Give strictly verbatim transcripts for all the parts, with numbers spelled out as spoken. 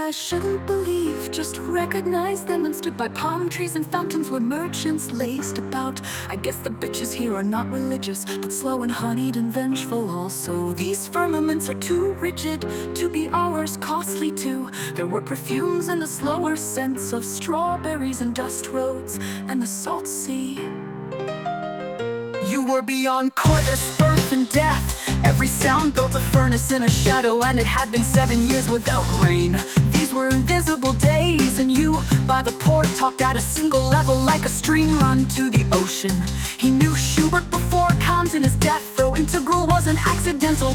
I shouldn't believe, just recognized them and stood by palm trees and fountains where merchants laced about. I guess the bitches here are not religious, but slow and honeyed and vengeful also. These firmaments are too rigid to be ours, costly too. There were perfumes and the slower scents of strawberries and dust roads and the salt sea. You were beyond coitus, birth and death. Every sound built a furnace in a shadow, and it had been seven years without rain. These were invisible days, and you, by the port, talked at a single level like a stream run to the ocean. He knew Schubert before Kant in his death, though integral was an accidental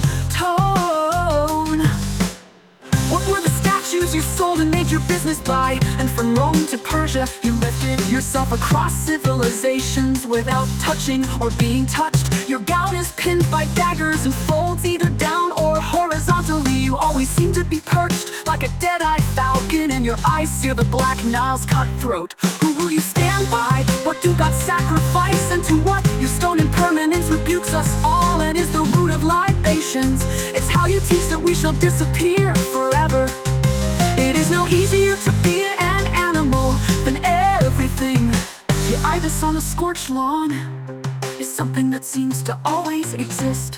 tone. What were the statues you sold and made your business by? And from Rome to Persia, you lifted yourself across civilizations without touching or being touched. Your gown is pinned by daggers and folds either down or horizontally. You always seem to be perched like a dead-eyed falcon, and your eyes sear the black Nile's cutthroat. Who will you stand by? What do God sacrifice? And to what? Your stone impermanence rebukes us all and is the root of libations. It's how you teach that we shall disappear forever. It is no easier to be an animal than everything. The ibis on a scorched lawn is something that seems to always exist.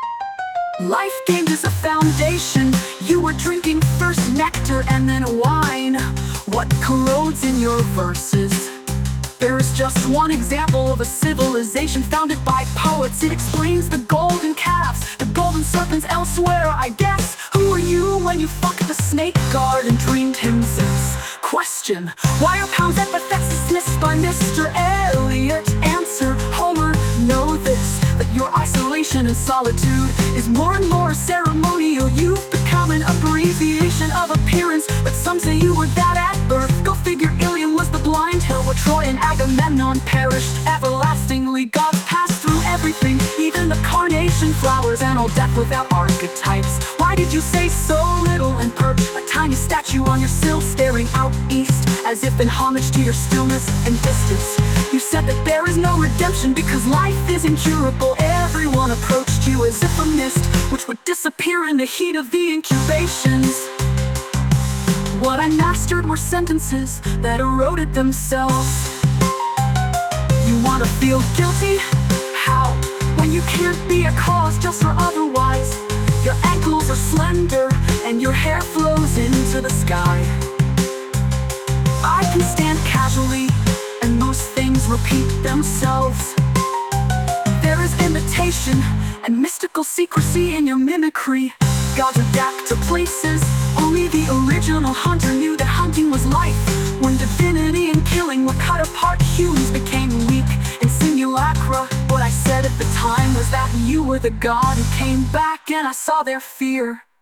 Life gained as a foundation. You were drinking first nectar and then wine. What corrodes in your verses? There is just one example of a civilization founded by poets. It explains the golden calves, the golden serpents elsewhere, I guess. Who were you when you fucked the snake guard and dreamed him Zeus? Question: why are pounds epithets dismissed by Mister Eliot? Answer: Homer, know this, that your isolation and solitude is more and more ceremonial. You've become an abbreviation of appearance, but some say you were that at birth. Go figure, Ilium was the blind hill where Troy and Agamemnon perished everlastingly. Gods passed through everything, even the carnation flowers, and all death without archetypes. Why did you say so little and perch a tiny statue on your sill, staring out east as if in homage to your stillness and distance? You said that there is no redemption because life is incurable. Everyone approached you as if a mist which would disappear in the heat of the incubations. What I mastered were sentences that eroded themselves. You want to feel guilty? How? When you can't be a cause just for otherwise. Your ankles are slender and your hair flows into the sky. I can stand casually and most things repeat themselves. There is imitation and mystical secrecy in your mimicry. Gods adapt to places. Only the original hunter knew that hunting was life. When divinity and killing were cut apart, humans became weak in simulacra. What I said at the time was that you were the god who came back, and I saw their fear.